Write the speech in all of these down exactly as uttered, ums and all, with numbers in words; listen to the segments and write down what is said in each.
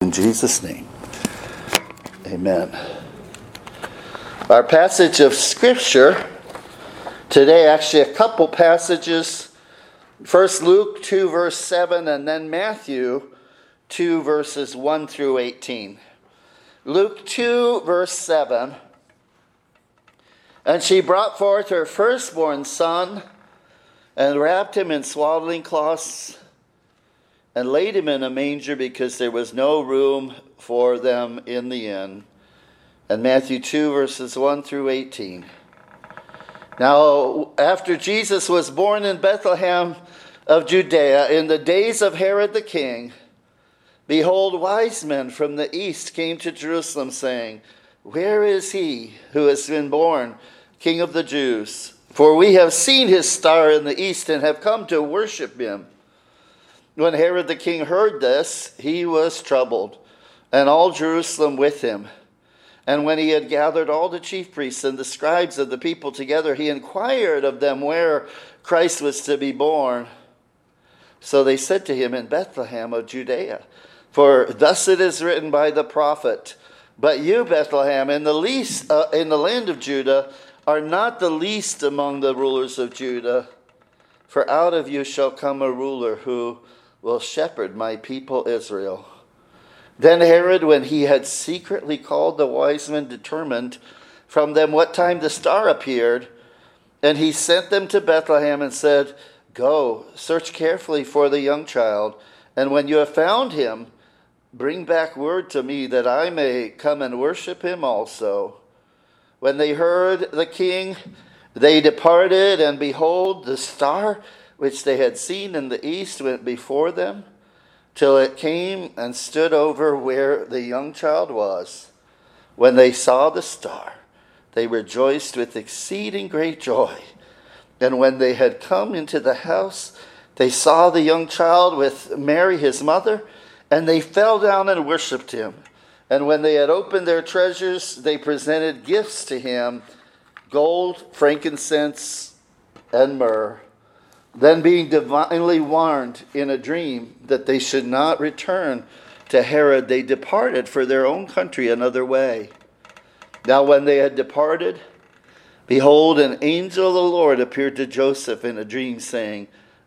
In Jesus' name, amen. Our passage of Scripture today, actually a couple passages. First Luke two, verse seven, and then Matthew two, verses one through eighteen. Luke two, verse seven. And she brought forth her firstborn son, and wrapped him in swaddling cloths, and laid him in a manger, because there was no room for them in the inn. And Matthew two, verses one through eighteen. Now, after Jesus was born in Bethlehem of Judea, in the days of Herod the king, behold, wise men from the east came to Jerusalem, saying, Where is he who has been born King of the Jews? For we have seen his star in the east, and have come to worship him. When Herod the king heard this, he was troubled, and all Jerusalem with him. And when he had gathered all the chief priests and the scribes of the people together, he inquired of them where Christ was to be born. So they said to him, In Bethlehem of Judea. For thus it is written by the prophet, But you, Bethlehem, in the least uh, in the land of Judah, are not the least among the rulers of Judah. For out of you shall come a ruler who will shepherd my people Israel. Then Herod, when he had secretly called the wise men, determined from them what time the star appeared. And he sent them to Bethlehem and said, Go, search carefully for the young child, and when you have found him, bring back word to me, that I may come and worship him also. When they heard the king, they departed, and behold, the star which they had seen in the east went before them, till it came and stood over where the young child was. When they saw the star, they rejoiced with exceeding great joy. And when they had come into the house, they saw the young child with Mary his mother, and they fell down and worshipped him. And when they had opened their treasures, they presented gifts to him, gold, frankincense, and myrrh. Then, being divinely warned in a dream that they should not return to Herod, they departed for their own country another way. Now when they had departed, behold, an angel of the Lord appeared to Joseph in a dream, saying,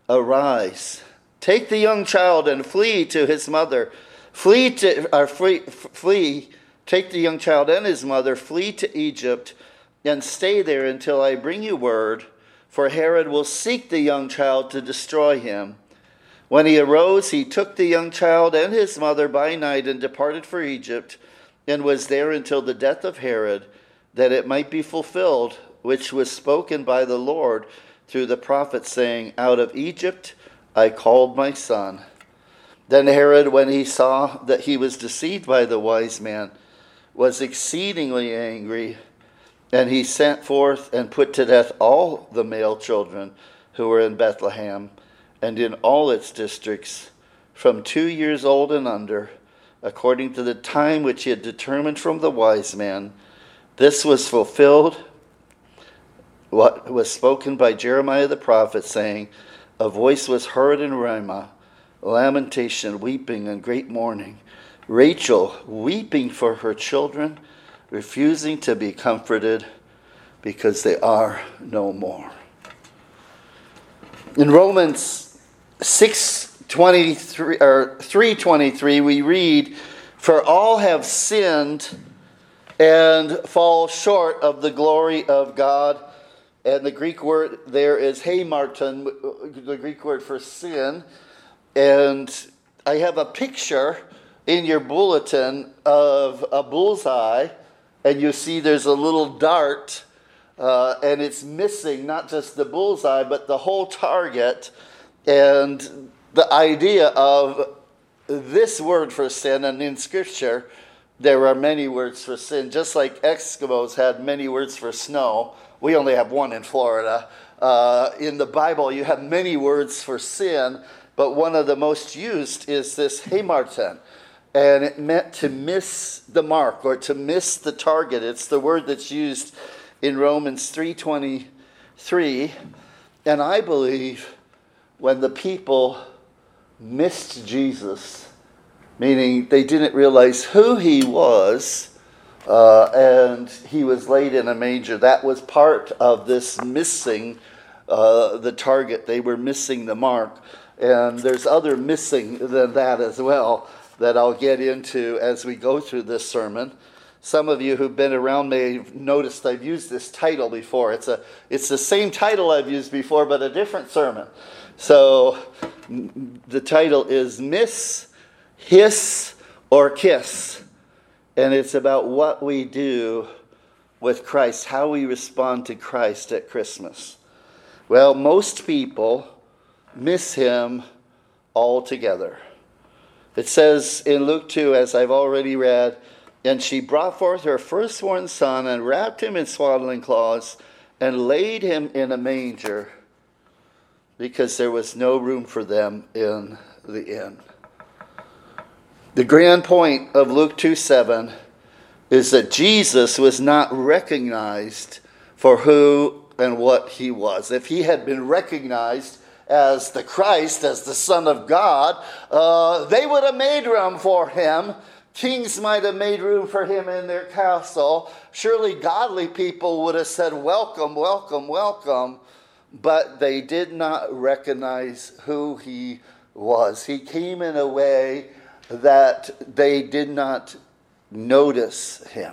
Arise, take the young child and flee to his mother. Flee to, or flee, flee, take the young child and his mother, flee to Egypt, and stay there until I bring you word. For Herod will seek the young child to destroy him. When he arose, he took the young child and his mother by night and departed for Egypt, and was there until the death of Herod, that it might be fulfilled, which was spoken by the Lord through the prophet, saying, Out of Egypt I called my son. Then Herod, when he saw that he was deceived by the wise man, was exceedingly angry, and he sent forth and put to death all the male children who were in Bethlehem and in all its districts, from two years old and under, according to the time which he had determined from the wise man. This was fulfilled, what was spoken by Jeremiah the prophet, saying, A voice was heard in Ramah, lamentation, weeping, and great mourning, Rachel weeping for her children, refusing to be comforted, because they are no more. In Romans six twenty-three or three twenty-three, we read, For all have sinned and fall short of the glory of God. And the Greek word there is hamarton, the Greek word for sin. And I have a picture in your bulletin of a bullseye, and you see there's a little dart, uh, and it's missing not just the bullseye, but the whole target. And the idea of this word for sin, and in Scripture, there are many words for sin. Just like Eskimos had many words for snow, we only have one in Florida. Uh, in the Bible, you have many words for sin, but one of the most used is this hamarton. And it meant to miss the mark, or to miss the target. It's the word that's used in Romans three twenty-three. And I believe when the people missed Jesus, meaning they didn't realize who he was, uh, and he was laid in a manger. That was part of this missing uh, the target. They were missing the mark. And there's other missing than that as well that I'll get into as we go through this sermon. Some of you who've been around may have noticed I've used this title before. It's a it's the same title I've used before, but a different sermon. So the title is Miss, Hiss, or Kiss. And it's about what we do with Christ, how we respond to Christ at Christmas. Well, most people miss him altogether. It says in Luke two, as I've already read, and she brought forth her firstborn son and wrapped him in swaddling cloths and laid him in a manger because there was no room for them in the inn. The grand point of Luke two seven is that Jesus was not recognized for who and what he was. If he had been recognized as the Christ, as the Son of God, uh, they would have made room for him. Kings might have made room for him in their castle. Surely godly people would have said, welcome, welcome, welcome. But they did not recognize who he was. He came in a way that they did not notice him.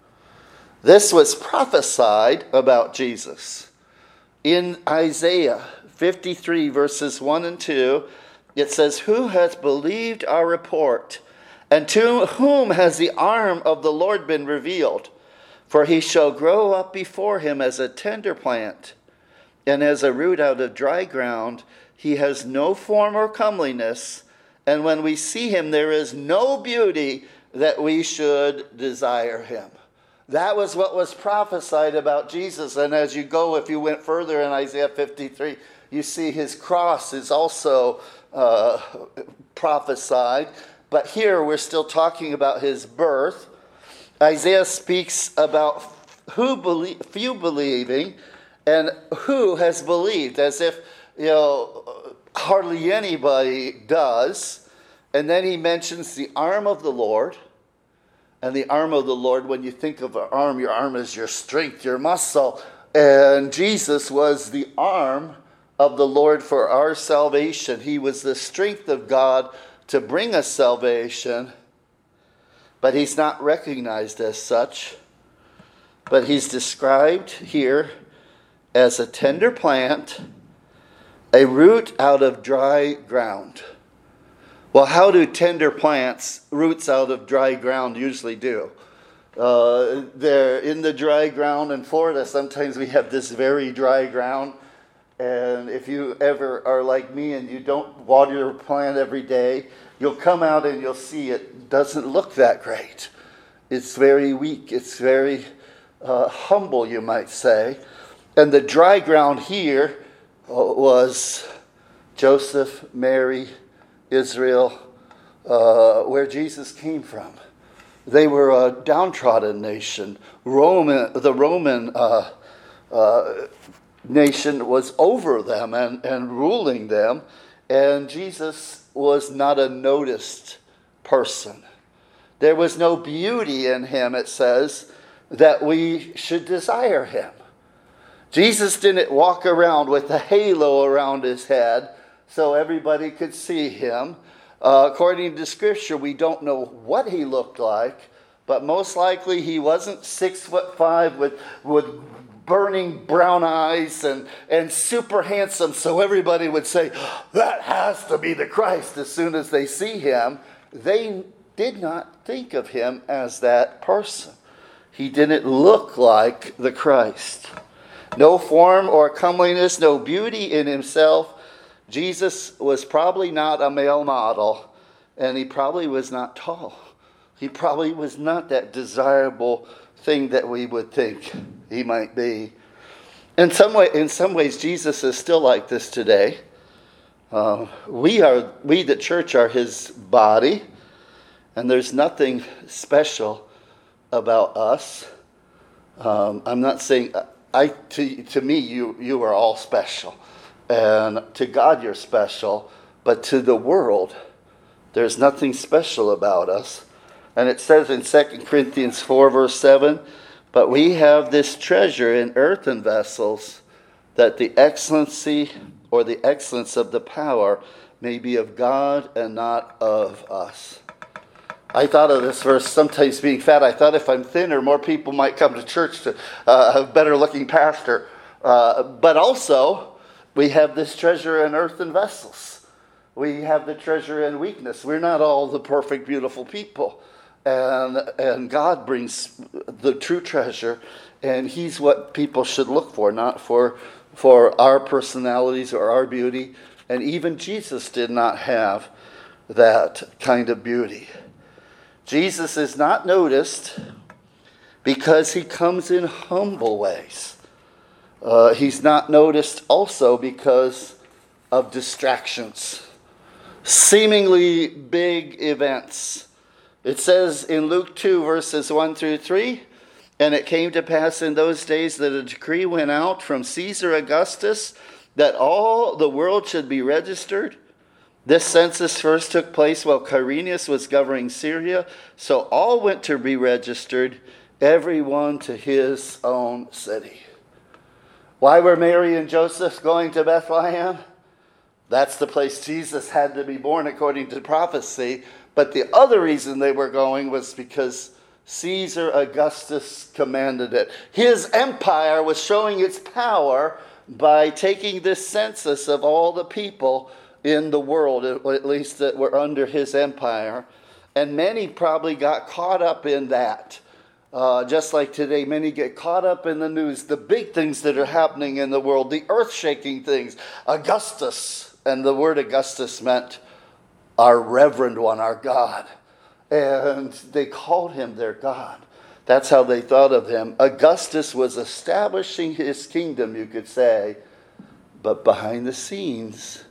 This was prophesied about Jesus. In Isaiah fifty-three, verses one and two, it says, who hath believed our report? And to whom has the arm of the Lord been revealed? For he shall grow up before him as a tender plant, and as a root out of dry ground. He has no form or comeliness, and when we see him, there is no beauty that we should desire him. That was what was prophesied about Jesus. And as you go, if you went further in Isaiah fifty-three, you see his cross is also uh, prophesied. But here we're still talking about his birth. Isaiah speaks about who believe, few believing and who has believed, as if, you know, hardly anybody does. And then he mentions the arm of the Lord. And the arm of the Lord, when you think of an arm, your arm is your strength, your muscle. And Jesus was the arm of the Lord for our salvation. He was the strength of God to bring us salvation. But he's not recognized as such. But he's described here as a tender plant, a root out of dry ground. Well, how do tender plants, roots out of dry ground, usually do? Uh, they're in the dry ground in Florida. Sometimes we have this very dry ground. And if you ever are like me and you don't water your plant every day, you'll come out and you'll see it doesn't look that great. It's very weak. It's very uh, humble, you might say. And the dry ground here was Joseph, Mary, Israel, uh, where Jesus came from. They were a downtrodden nation. Roman, the Roman uh, uh, nation was over them and, and ruling them, and Jesus was not a noticed person. There was no beauty in him, it says, that we should desire him. Jesus didn't walk around with a halo around his head so everybody could see him. Uh, according to Scripture, we don't know what he looked like, but most likely he wasn't six foot five with, with burning brown eyes and, and super handsome, so everybody would say, that has to be the Christ as soon as they see him. They did not think of him as that person. He didn't look like the Christ. No form or comeliness, no beauty in himself. Jesus was probably not a male model, and he probably was not tall. He probably was not that desirable thing that we would think he might be. In some way, in some ways, Jesus is still like this today. Uh, we are, we the church are his body, and there's nothing special about us. Um, I'm not saying I to to me you you are all special. And to God you're special, but to the world, There's nothing special about us. And it says in Second Corinthians four, verse seven, but we have this treasure in earthen vessels, that the excellency or the excellence of the power may be of God and not of us. I thought of this verse, sometimes being fat, I thought if I'm thinner, more people might come to church to uh, have a better looking pastor. Uh, but also, we have this treasure in earthen vessels. We have the treasure in weakness. We're not all the perfect, beautiful people. And, and God brings the true treasure, and he's what people should look for, not for, for our personalities or our beauty. And even Jesus did not have that kind of beauty. Jesus is not noticed because he comes in humble ways. Uh, he's not noticed also because of distractions, seemingly big events. It says in Luke two, verses one through three, and it came to pass in those days that a decree went out from Caesar Augustus that all the world should be registered. This census first took place while Quirinius was governing Syria, so all went to be registered, everyone to his own city. Why were Mary and Joseph going to Bethlehem? That's the place Jesus had to be born according to prophecy. But the other reason they were going was because Caesar Augustus commanded it. His empire was showing its power by taking this census of all the people in the world, at least that were under his empire. And many probably got caught up in that. Uh, just like today, many get caught up in the news, the big things that are happening in the world, the earth-shaking things. Augustus, and the word Augustus meant our reverend one, our God. And they called him their God. That's how they thought of him. Augustus was establishing his kingdom, you could say. But behind the scenes,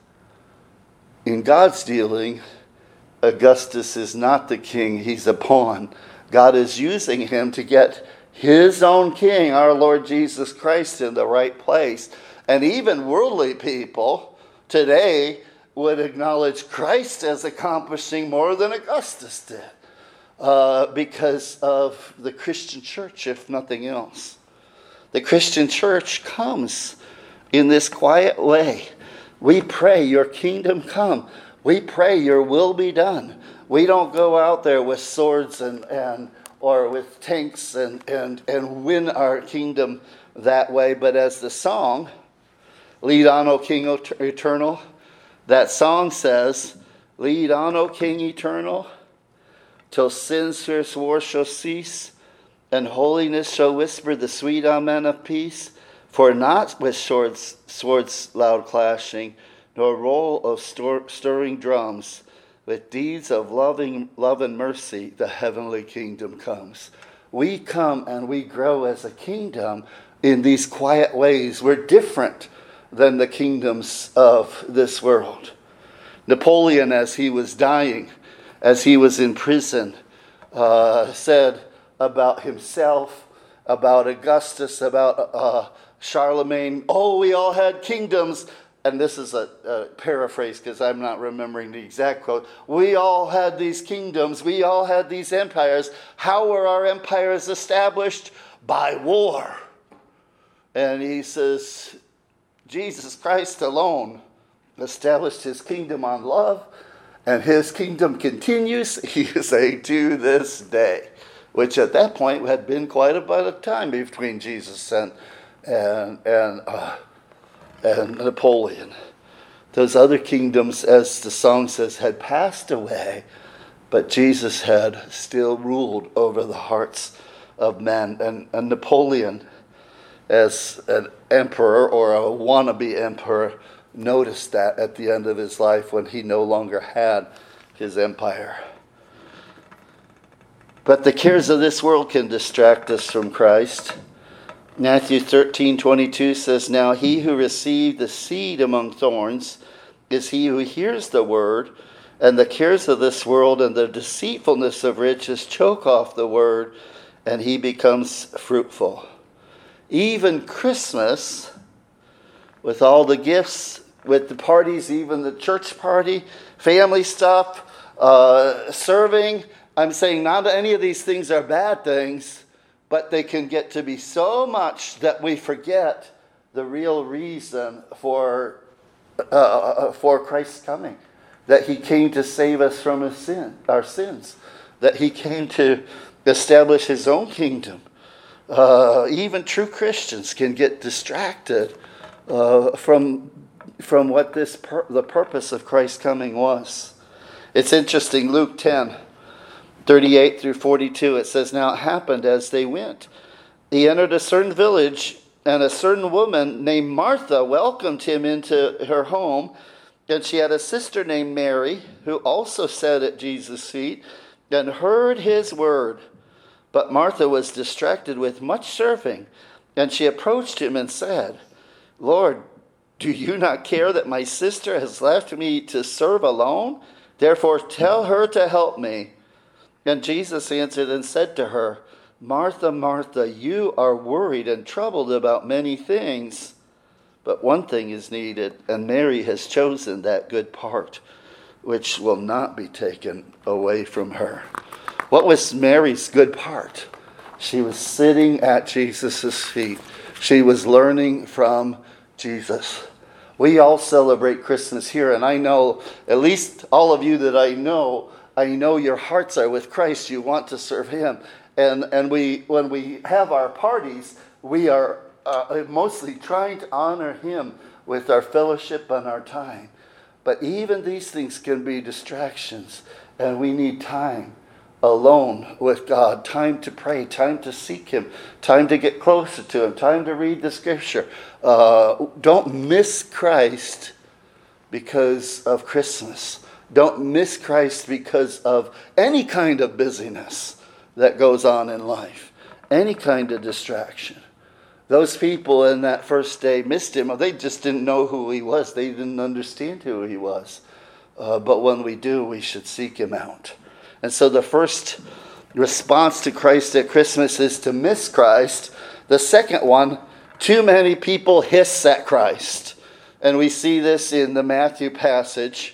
in God's dealing, Augustus is not the king, he's a pawn. God is using him to get his own king, our Lord Jesus Christ, in the right place. And even worldly people today would acknowledge Christ as accomplishing more than Augustus did uh, because of the Christian church, if nothing else. The Christian church comes in this quiet way. We pray, your kingdom come. We pray, your will be done. We don't go out there with swords and, and or with tanks and, and, and win our kingdom that way. But as the song, Lead On, O King Eternal, that song says, lead on, O King Eternal, till sin's fierce war shall cease, and holiness shall whisper the sweet amen of peace. For not with swords, swords loud clashing, nor roll of stir, stirring drums, with deeds of loving love and mercy, the heavenly kingdom comes. We come and we grow as a kingdom in these quiet ways. We're different than the kingdoms of this world. Napoleon, as he was dying, as he was in prison, uh, said about himself, about Augustus, about uh, Charlemagne, oh, we all had kingdoms. And this is a, a paraphrase because I'm not remembering the exact quote. We all had these kingdoms. We all had these empires. How were our empires established? By war. And he says, Jesus Christ alone established his kingdom on love, and his kingdom continues, he is saying, to this day, which at that point had been quite a bit of time between Jesus and and and, uh, and Napoleon. Those other kingdoms, as the song says, had passed away, but Jesus had still ruled over the hearts of men. And, and Napoleon, as an emperor or a wannabe emperor, noticed that at the end of his life when he no longer had his empire. But the cares of this world can distract us from Christ. Matthew thirteen twenty-two says, now he who received the seed among thorns is he who hears the word, and the cares of this world and the deceitfulness of riches choke off the word, and he becomes fruitful. Even Christmas, with all the gifts, with the parties, even the church party, family stuff, Uh, serving, I'm saying not any of these things are bad things, but they can get to be so much that we forget the real reason for uh, for Christ's coming, that he came to save us from his sin, our sins, that he came to establish his own kingdom. Uh, even true Christians can get distracted uh, from from what this pur- the purpose of Christ's coming was. It's interesting, Luke ten, thirty-eight through forty-two, it says, "Now it happened as they went. He entered a certain village, and a certain woman named Martha welcomed him into her home. And she had a sister named Mary, who also sat at Jesus' feet and heard his word. But Martha was distracted with much serving, and she approached him and said, 'Lord, do you not care that my sister has left me to serve alone? Therefore tell her to help me.' And Jesus answered and said to her, 'Martha, Martha, you are worried and troubled about many things, but one thing is needed, and Mary has chosen that good part, which will not be taken away from her.'" What was Mary's good part? She was sitting at Jesus' feet. She was learning from Jesus. We all celebrate Christmas here, and I know, at least all of you that I know, I know your hearts are with Christ. You want to serve him. And and we when we have our parties, we are uh, mostly trying to honor him with our fellowship and our time. But even these things can be distractions, and we need time alone with God, time to pray, time to seek him, time to get closer to him, time to read the scripture. Uh, don't miss Christ because of Christmas. Don't miss Christ because of any kind of busyness that goes on in life, any kind of distraction. Those people in that first day missed him. They just didn't know who he was. They didn't understand who he was. Uh, but when we do, we should seek him out. And so the first response to Christ at Christmas is to miss Christ. The second one, too many people hiss at Christ. And we see this in the Matthew passage,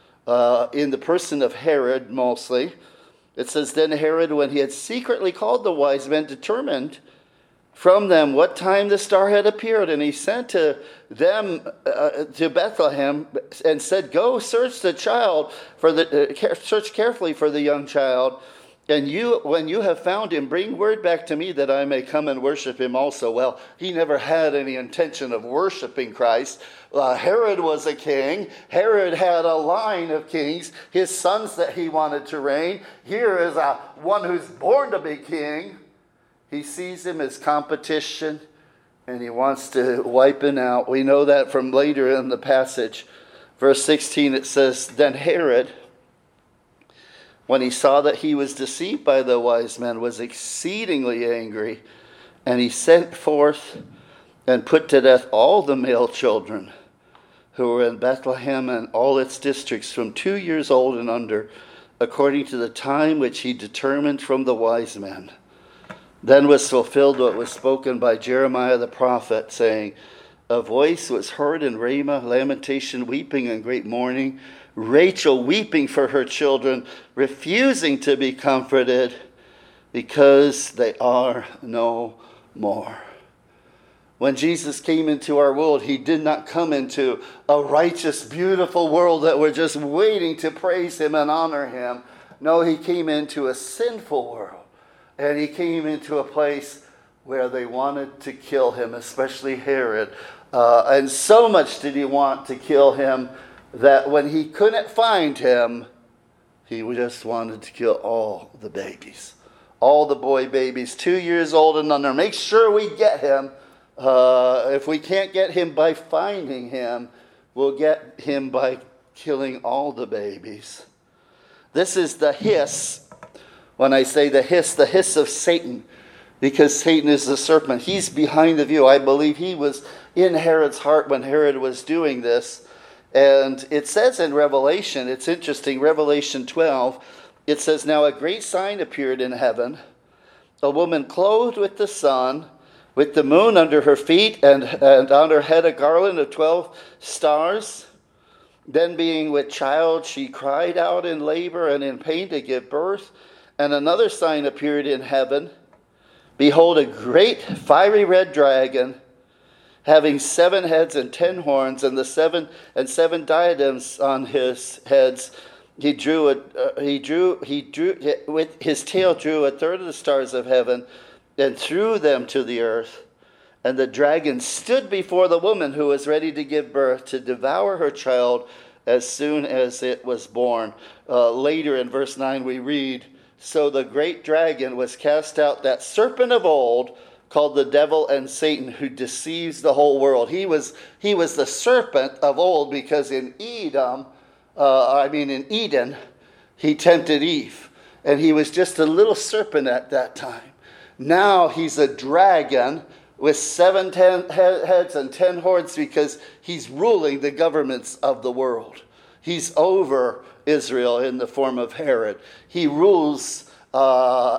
uh, in the person of Herod mostly. It says, "Then Herod, when he had secretly called the wise men, determined from them what time the star had appeared. And he sent to them uh, to Bethlehem and said, 'Go search the child for the uh, search carefully for the young child. And you, when you have found him, bring word back to me that I may come and worship him also.'" Well, he never had any intention of worshiping Christ. Uh, Herod was a king. Herod had a line of kings, his sons that he wanted to reign. Here is a one who's born to be king. He sees him as competition, and he wants to wipe him out. We know that from later in the passage. Verse sixteen, it says, "Then Herod, when he saw that he was deceived by the wise men, was exceedingly angry, and he sent forth and put to death all the male children who were in Bethlehem and all its districts from two years old and under, according to the time which he determined from the wise men. Then was fulfilled what was spoken by Jeremiah the prophet, saying, 'A voice was heard in Ramah, lamentation, weeping, and great mourning, Rachel weeping for her children, refusing to be comforted, because they are no more.'" When Jesus came into our world, he did not come into a righteous, beautiful world that we're just waiting to praise him and honor him. No, he came into a sinful world. And he came into a place where they wanted to kill him, especially Herod. Uh, and so much did he want to kill him that when he couldn't find him, he just wanted to kill all the babies. All the boy babies, two years old and under. Make sure we get him. Uh, if we can't get him by finding him, we'll get him by killing all the babies. This is the hiss. When I say the hiss, the hiss of Satan, because Satan is the serpent. He's behind the view. I believe he was in Herod's heart when Herod was doing this. And it says in Revelation, it's interesting, Revelation twelve, it says, "Now a great sign appeared in heaven, a woman clothed with the sun, with the moon under her feet, and, and on her head a garland of twelve stars." Then being with child, she cried out in labor and in pain to give birth. And another sign appeared in heaven. Behold, a great fiery red dragon, having seven heads and ten horns, and the seven and seven diadems on his heads. He drew a, uh, he drew he drew with his tail drew a third of the stars of heaven, and threw them to the earth. And the dragon stood before the woman who was ready to give birth, to devour her child as soon as it was born. Uh, later in verse nine we read, so the great dragon was cast out, that serpent of old, called the devil and Satan, who deceives the whole world. He was he was the serpent of old because in Edom, uh, I mean in Eden, he tempted Eve. And he was just a little serpent at that time. Now he's a dragon with seven ten heads and ten horns because he's ruling the governments of the world. He's over Israel in the form of Herod. He rules uh,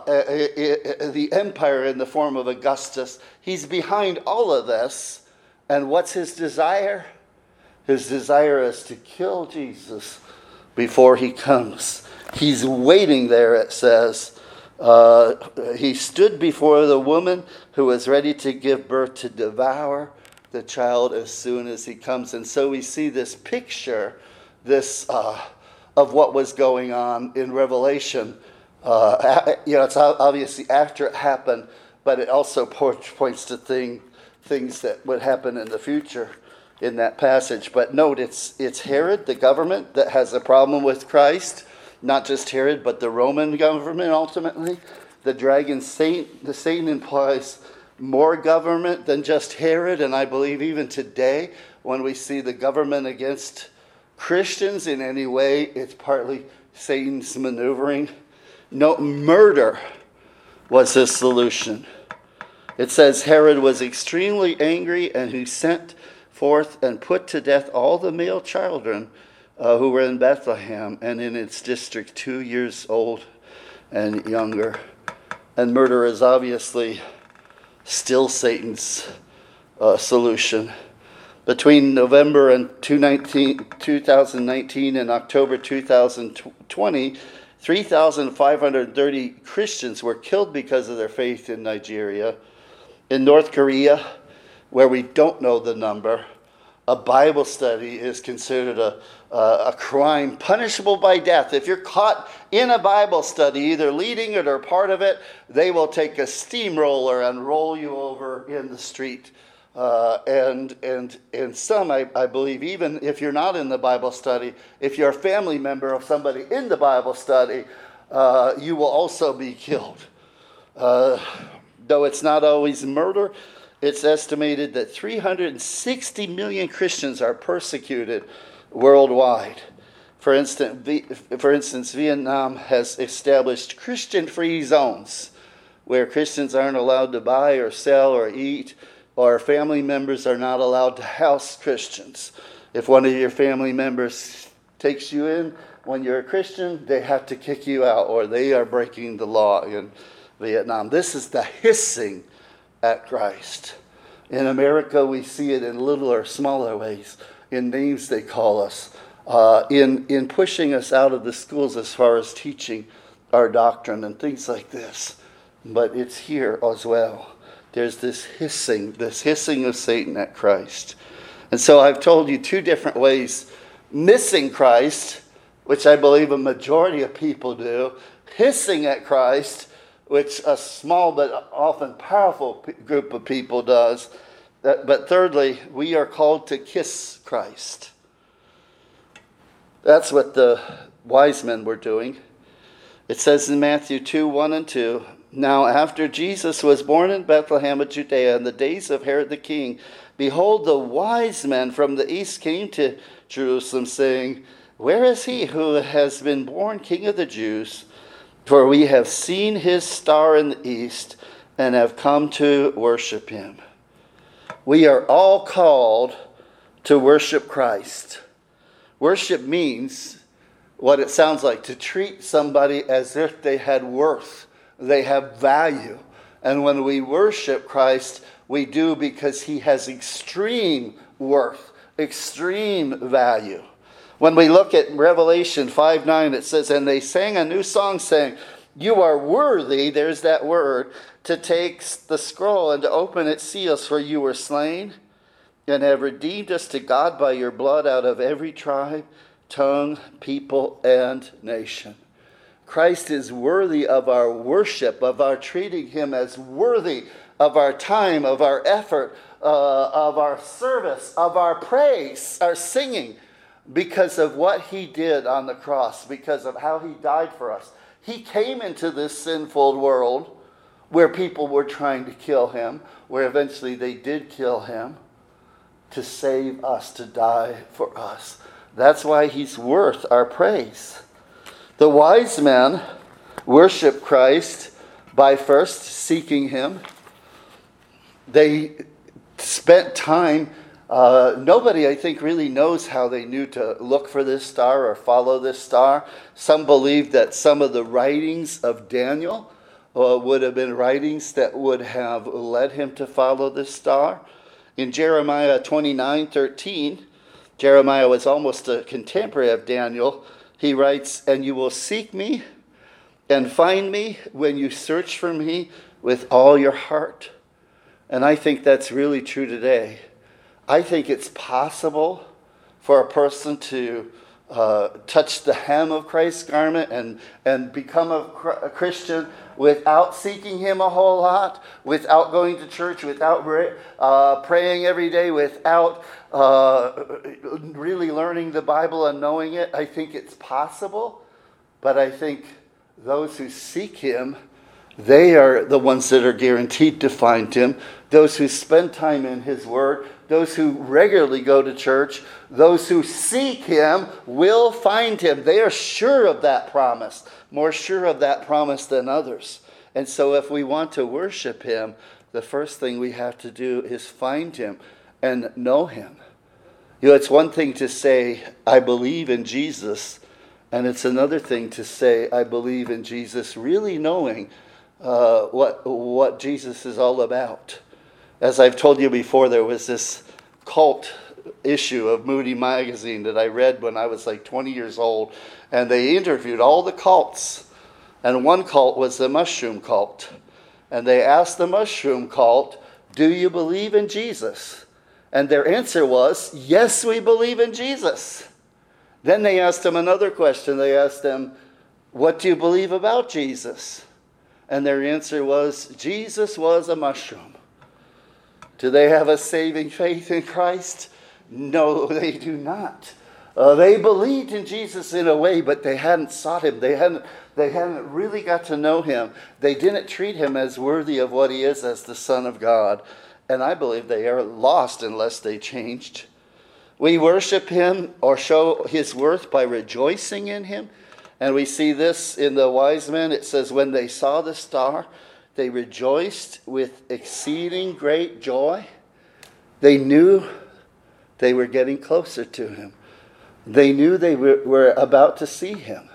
the empire in the form of Augustus. He's behind all of this. And what's his desire? His desire is to kill Jesus before he comes. He's waiting there, it says. Uh, he stood before the woman who was ready to give birth, to devour the child as soon as he comes. And so we see this picture, this uh, of what was going on in Revelation. Uh, you know, it's obviously after it happened, but it also points to thing, things that would happen in the future in that passage. But note, it's it's Herod, the government, that has a problem with Christ. Not just Herod, but the Roman government ultimately. The dragon, Satan, the Satan implies more government than just Herod. And I believe even today, when we see the government against Christians in any way, it's partly Satan's maneuvering. No, murder was his solution. It says Herod was extremely angry, and he sent forth and put to death all the male children Uh, who were in Bethlehem and in its district, two years old and younger. And murder is obviously still Satan's uh, solution. Between November and two thousand nineteen and October two thousand twenty, three thousand five hundred thirty Christians were killed because of their faith in Nigeria. In North Korea, where we don't know the number, a Bible study is considered a, a, a crime punishable by death. If you're caught in a Bible study, either leading it or part of it, they will take a steamroller and roll you over in the street. Uh, and and and some, I, I believe, even if you're not in the Bible study, if you're a family member of somebody in the Bible study, uh, you will also be killed. Uh, though it's not always murder, it's estimated that three hundred sixty million Christians are persecuted worldwide. For instance, for instance, Vietnam has established Christian-free zones where Christians aren't allowed to buy or sell or eat, or family members are not allowed to house Christians. If one of your family members takes you in when you're a Christian, they have to kick you out, or they are breaking the law in Vietnam. This is the hissing at Christ. In America, we see it in little or smaller ways, in names they call us, uh, in, in pushing us out of the schools as far as teaching our doctrine and things like this. But it's here as well. There's this hissing, this hissing of Satan at Christ. And so I've told you two different ways: missing Christ, which I believe a majority of people do; hissing at Christ, which a small but often powerful group of people does. But thirdly, we are called to kiss Christ. That's what the wise men were doing. It says in Matthew two, one and two, now after Jesus was born in Bethlehem of Judea in the days of Herod the king, behold, the wise men from the east came to Jerusalem, saying, where is he who has been born King of the Jews? For we have seen his star in the east and have come to worship him. We are all called to worship Christ. Worship means what it sounds like, to treat somebody as if they had worth, they have value. And when we worship Christ, we do because he has extreme worth, extreme value. When we look at Revelation five nine, it says, and they sang a new song saying, you are worthy, there's that word, to take the scroll and to open its seals, for you were slain and have redeemed us to God by your blood out of every tribe, tongue, people, and nation. Christ is worthy of our worship, of our treating him as worthy of our time, of our effort, uh, of our service, of our praise, our singing, because of what he did on the cross, because of how he died for us. He came into this sinful world where people were trying to kill him, where eventually they did kill him, to save us, to die for us. That's why he's worth our praise. The wise men worship Christ by first seeking him. They spent time. Uh, nobody, I think, really knows how they knew to look for this star or follow this star. Some believe that some of the writings of Daniel uh, would have been writings that would have led him to follow this star. In Jeremiah twenty-nine thirteen, Jeremiah was almost a contemporary of Daniel. He writes, and you will seek me and find me when you search for me with all your heart. And I think that's really true today. I think it's possible for a person to uh, touch the hem of Christ's garment and, and become a, a Christian without seeking him a whole lot, without going to church, without uh, praying every day, without uh, really learning the Bible and knowing it. I think it's possible, but I think those who seek him, they are the ones that are guaranteed to find him. Those who spend time in his word, those who regularly go to church, those who seek him will find him. They are sure of that promise, more sure of that promise than others. And so if we want to worship him, the first thing we have to do is find him and know him. You know, it's one thing to say, I believe in Jesus, and it's another thing to say, I believe in Jesus, really knowing uh, what, what Jesus is all about. As I've told you before, there was this cult issue of Moody magazine that I read when I was like twenty years old, and they interviewed all the cults, and one cult was the mushroom cult, and they asked the mushroom cult, do you believe in Jesus? And their answer was, yes, we believe in Jesus. Then they asked them another question. They asked them, what do you believe about Jesus? And their answer was, Jesus was a mushroom. Do they have a saving faith in Christ? No, they do not. Uh, they believed in Jesus in a way, but they hadn't sought him. They hadn't, they hadn't really got to know him. They didn't treat him as worthy of what he is as the Son of God. And I believe they are lost unless they changed. We worship him or show his worth by rejoicing in him. And we see this in the wise men. It says, when they saw the star, they rejoiced with exceeding great joy. They knew they were getting closer to him. They knew they were, were about to see him.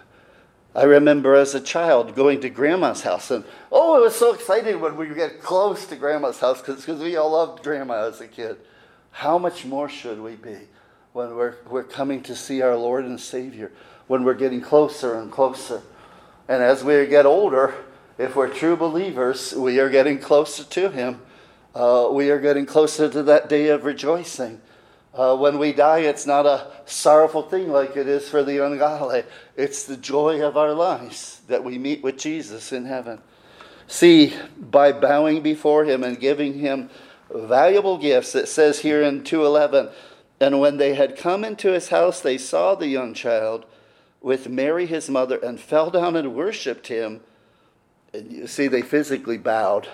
I remember as a child going to Grandma's house, and oh, it was so exciting when we get close to Grandma's house because we all loved Grandma as a kid. How much more should we be when we're, we're coming to see our Lord and Savior, when we're getting closer and closer? And as we get older, if we're true believers, we are getting closer to him. Uh, we are getting closer to that day of rejoicing. Uh, when we die, it's not a sorrowful thing like it is for the ungodly. It's the joy of our lives that we meet with Jesus in heaven. See, by bowing before him and giving him valuable gifts, it says here in two eleven, and when they had come into his house, they saw the young child with Mary his mother and fell down and worshipped him. And you see, they physically bowed.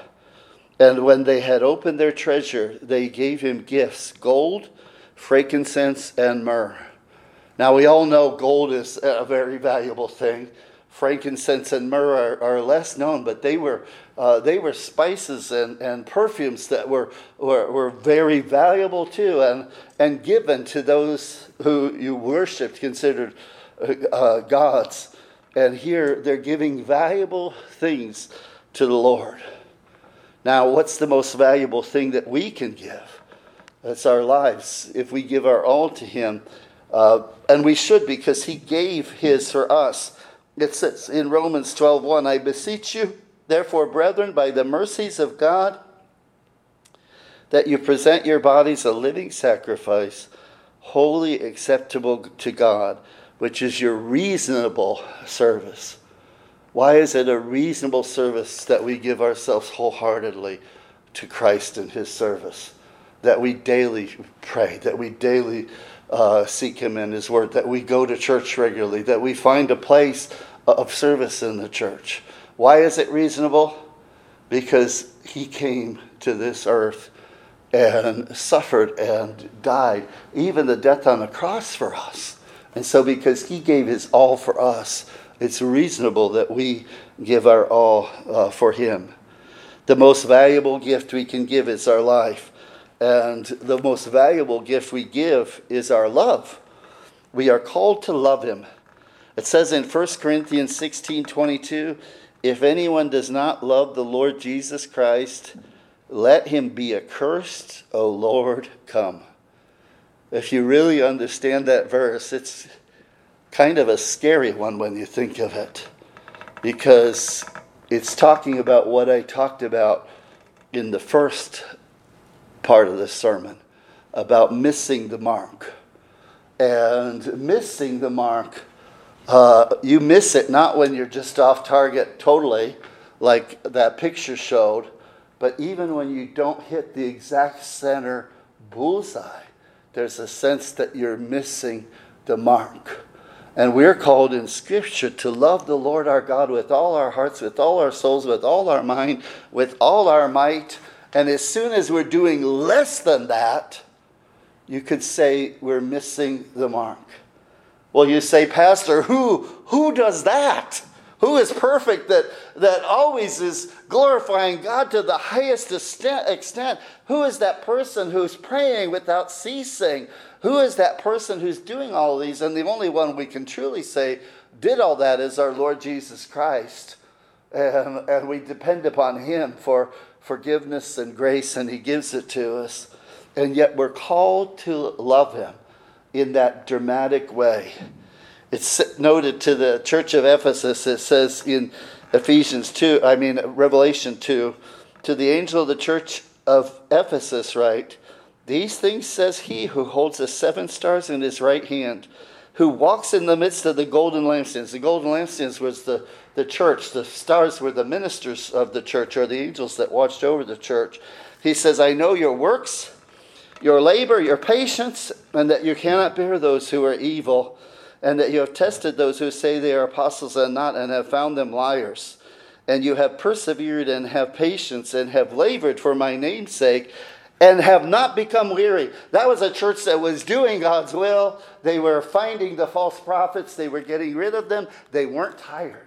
And when they had opened their treasure, they gave him gifts, gold, frankincense, and myrrh. Now, we all know gold is a very valuable thing. Frankincense and myrrh are, are less known, but they were uh, they were spices and, and perfumes that were, were were very valuable too, and and given to those who you worshipped, considered uh, gods. And here they're giving valuable things to the Lord. Now, what's the most valuable thing that we can give? That's our lives. If we give our all to him, Uh, and we should, because he gave his for us. It says in Romans twelve one, I beseech you, therefore, brethren, by the mercies of God, that you present your bodies a living sacrifice, wholly acceptable to God, which is your reasonable service. Why is it a reasonable service that we give ourselves wholeheartedly to Christ and his service? That we daily pray, that we daily uh, seek him in his word, that we go to church regularly, that we find a place of service in the church. Why is it reasonable? Because he came to this earth and suffered and died, even the death on the cross for us. And so because he gave his all for us, it's reasonable that we give our all uh, for him. The most valuable gift we can give is our life. And the most valuable gift we give is our love. We are called to love him. It says in First Corinthians sixteen twenty-two, if anyone does not love the Lord Jesus Christ, let him be accursed, O Lord, come. If you really understand that verse, it's kind of a scary one when you think of it, because it's talking about what I talked about in the first part of this sermon, about missing the mark. And missing the mark, uh, you miss it not when you're just off target totally, like that picture showed, but even when you don't hit the exact center bullseye, there's a sense that you're missing the mark. And we're called in Scripture to love the Lord our God with all our hearts, with all our souls, with all our mind, with all our might. And as soon as we're doing less than that, you could say we're missing the mark. Well, you say, Pastor, who, who does that? Who is perfect, that, that always is glorifying God to the highest extent? Who is that person who's praying without ceasing? Who is that person who's doing all of these? And the only one we can truly say did all that is our Lord Jesus Christ. And, and we depend upon him for forgiveness and grace, and he gives it to us. And yet we're called to love him in that dramatic way. It's noted to the church of Ephesus, it says in Ephesians two, I mean Revelation two, to the angel of the church of Ephesus write, these things says he who holds the seven stars in his right hand, who walks in the midst of the golden lampstands. The golden lampstands was the, the church. The stars were the ministers of the church, or the angels that watched over the church. He says, I know your works, your labor, your patience, and that you cannot bear those who are evil, and that you have tested those who say they are apostles and not, and have found them liars. And you have persevered and have patience and have labored for my name's sake and have not become weary. That was a church that was doing God's will. They were finding the false prophets. They were getting rid of them. They weren't tired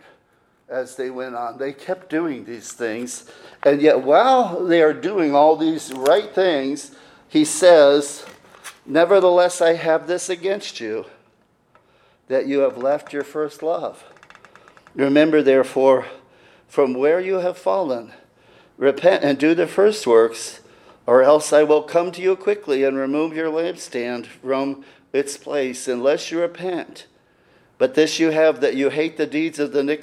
as they went on. They kept doing these things. And yet while they are doing all these right things, he says, nevertheless, I have this against you, that you have left your first love. Remember, therefore, from where you have fallen, repent and do the first works, or else I will come to you quickly and remove your lampstand from its place, unless you repent. But this you have, that you hate the deeds of the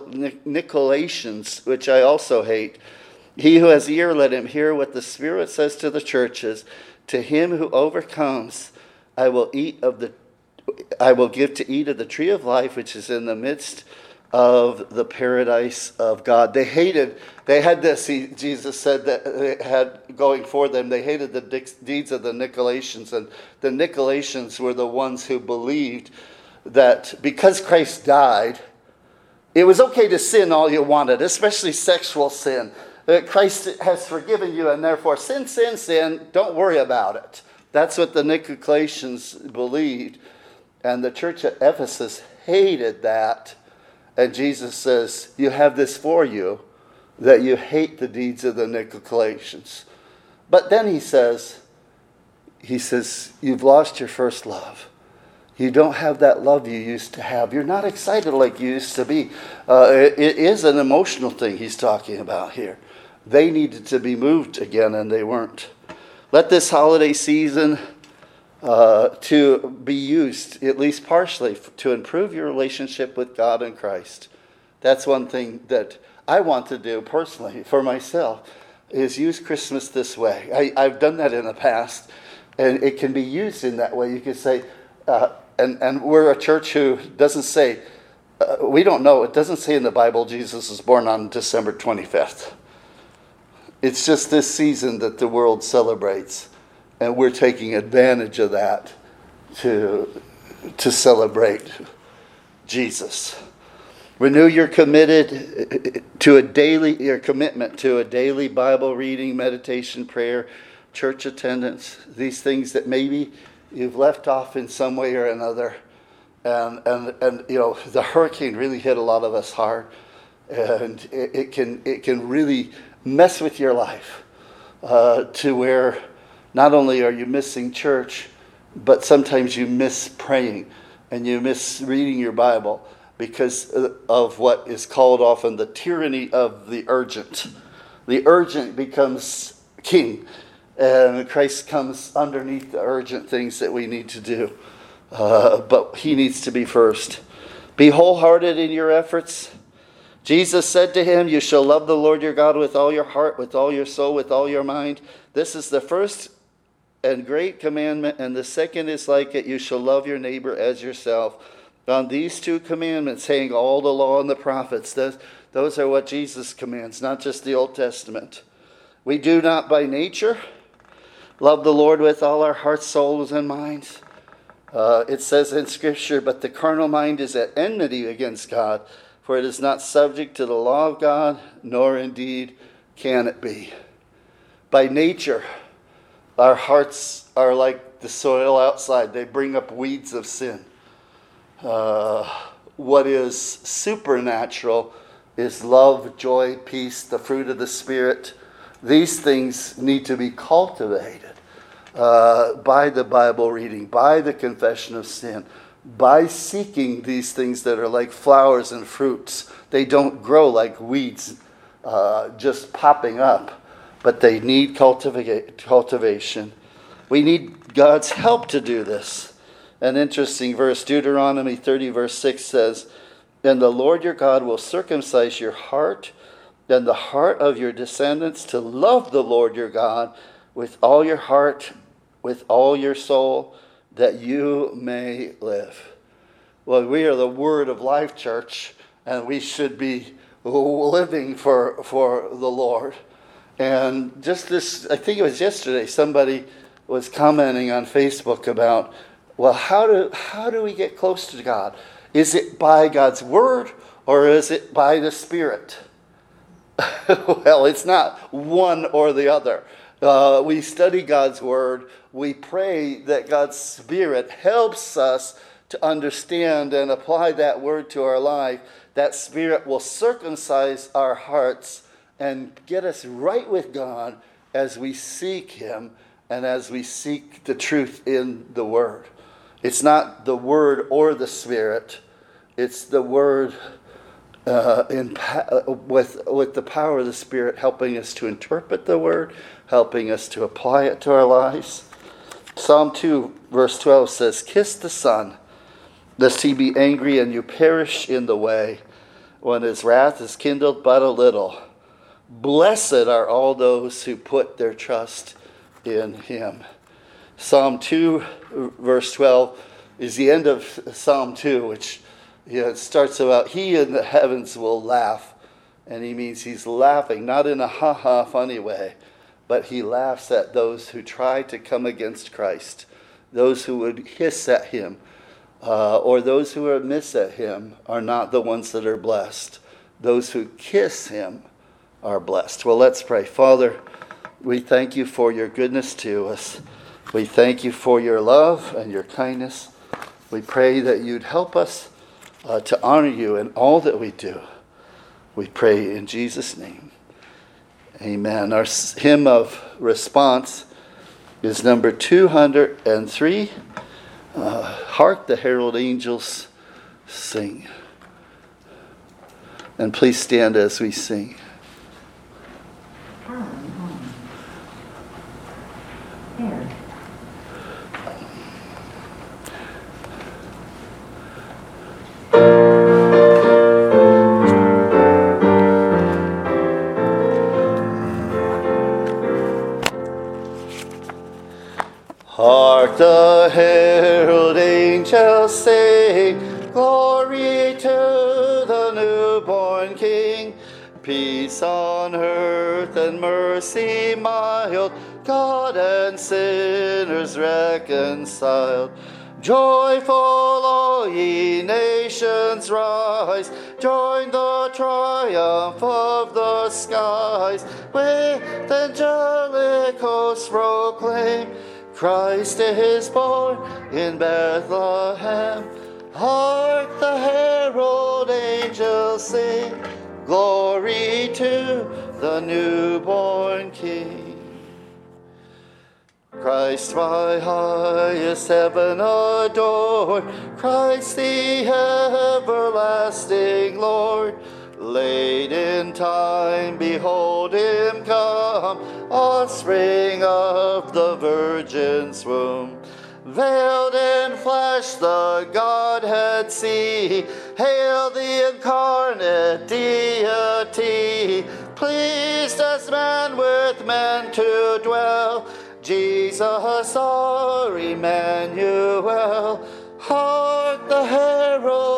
Nicolaitans, which I also hate. He who has ear, let him hear what the Spirit says to the churches. To him who overcomes, I will eat of the I will give to eat of the tree of life, which is in the midst of the paradise of God. They hated, they had this, he, Jesus said, that they had going for them. They hated the deeds of the Nicolaitans. And the Nicolaitans were the ones who believed that because Christ died, it was okay to sin all you wanted, especially sexual sin. That Christ has forgiven you, and therefore sin, sin, sin, don't worry about it. That's what the Nicolaitans believed. And the church at Ephesus hated that. And Jesus says, you have this for you, that you hate the deeds of the Nicolaitans. But then he says, he says, you've lost your first love. You don't have that love you used to have. You're not excited like you used to be. Uh, it, it is an emotional thing he's talking about here. They needed to be moved again, and they weren't. Let this holiday season uh, to be used, at least partially, to improve your relationship with God and Christ. That's one thing that I want to do personally for myself, is use Christmas this way. I, I've done that in the past, and it can be used in that way. You could say, uh, and, and we're a church who doesn't say, uh, we don't know, it doesn't say in the Bible Jesus was born on December twenty-fifth. It's just this season that the world celebrates. And we're taking advantage of that to, to celebrate Jesus. Renew your committed to a daily your commitment to a daily Bible reading, meditation, prayer, church attendance. These things that maybe you've left off in some way or another. And and, and you know, the hurricane really hit a lot of us hard. And it, it can it can really mess with your life uh, to where not only are you missing church, but sometimes you miss praying and you miss reading your Bible because of what is called often the tyranny of the urgent. The urgent becomes king, and Christ comes underneath the urgent things that we need to do. Uh, but he needs to be first. Be wholehearted in your efforts. Jesus said to him, "You shall love the Lord your God with all your heart, with all your soul, with all your mind. This is the first and great commandment, and the second is like it. You shall love your neighbor as yourself." On these two commandments hang all the law and the prophets. Those, those are what Jesus commands, not just the Old Testament. We do not by nature love the Lord with all our hearts, souls, and minds. Uh, it says in Scripture, "But the carnal mind is at enmity against God, for it is not subject to the law of God, nor indeed can it be." By nature, our hearts are like the soil outside. They bring up weeds of sin. Uh, what is supernatural is love, joy, peace, the fruit of the Spirit. These things need to be cultivated uh, by the Bible reading, by the confession of sin, by seeking these things that are like flowers and fruits. They don't grow like weeds uh, just popping up, but they need cultiva- cultivation. We need God's help to do this. An interesting verse, Deuteronomy thirty, verse six says, "And the Lord your God will circumcise your heart and the heart of your descendants to love the Lord your God with all your heart, with all your soul, that you may live." Well, we are the Word of Life Church, and we should be living for, for the Lord. And just this, I think it was yesterday, somebody was commenting on Facebook about, well, how do how do we get close to God? Is it by God's Word or is it by the Spirit? Well, it's not one or the other. Uh, we study God's Word. We pray that God's Spirit helps us to understand and apply that Word to our life. That Spirit will circumcise our hearts and get us right with God as we seek Him and as we seek the truth in the Word. It's not the Word or the Spirit. It's the Word uh, in, with, with the power of the Spirit helping us to interpret the Word, helping us to apply it to our lives. Psalm two, verse twelve says, "Kiss the Son, lest he be angry and you perish in the way, when his wrath is kindled but a little. Blessed are all those who put their trust in him." Psalm two, verse twelve, is the end of Psalm two, which you know, it starts about, "He in the heavens will laugh." And he means he's laughing, not in a ha-ha funny way, but he laughs at those who try to come against Christ, those who would hiss at him, uh, or those who would miss at him are not the ones that are blessed. Those who kiss him are blessed. Well, let's pray. Father, we thank you for your goodness to us. We thank you for your love and your kindness. We pray that you'd help us uh, to honor you in all that we do. We pray in Jesus' name. Amen. Our hymn of response is number two hundred three. Uh, Hark the herald angels sing. And please stand as we sing. Here. Hark the herald angels sing, glory to the newborn King. Peace on earth and mercy mild, God and sinners reconciled. Joyful all ye nations rise, join the triumph of the skies. With angelic hosts proclaim, Christ is born in Bethlehem. Hark the herald angels sing, glory to the newborn King. Christ my highest heaven adored, Christ the everlasting Lord. Late in time, behold him come, offspring of the Virgin's womb. Veiled in flesh the Godhead see, hail the incarnate deity. Pleased as man with men to dwell, Jesus our Emmanuel,